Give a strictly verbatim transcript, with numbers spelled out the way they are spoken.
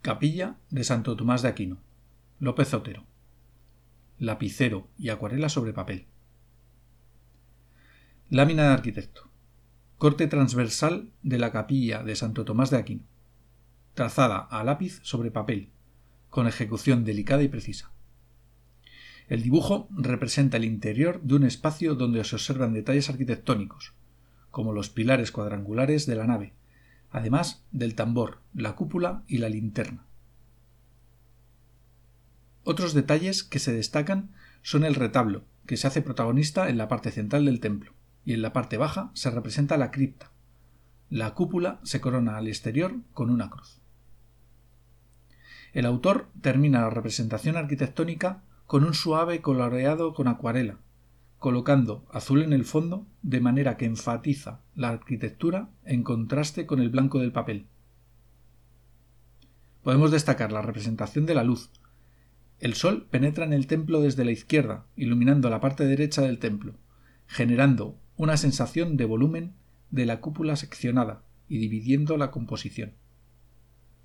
Capilla de Santo Tomás de Aquino. López Otero. Lapicero y acuarela sobre papel. Lámina de arquitecto. Corte transversal de la capilla de Santo Tomás de Aquino. Trazada a lápiz sobre papel, con ejecución delicada y precisa. El dibujo representa el interior de un espacio donde se observan detalles arquitectónicos, como los pilares cuadrangulares de la nave, además del tambor, la cúpula y la linterna. Otros detalles que se destacan son el retablo, que se hace protagonista en la parte central del templo, y en la parte baja se representa la cripta. La cúpula se corona al exterior con una cruz. El autor termina la representación arquitectónica con un suave coloreado con acuarela, colocando azul en el fondo de manera que enfatiza la arquitectura en contraste con el blanco del papel. Podemos destacar la representación de la luz. El sol penetra en el templo desde la izquierda, iluminando la parte derecha del templo, generando una sensación de volumen de la cúpula seccionada y dividiendo la composición.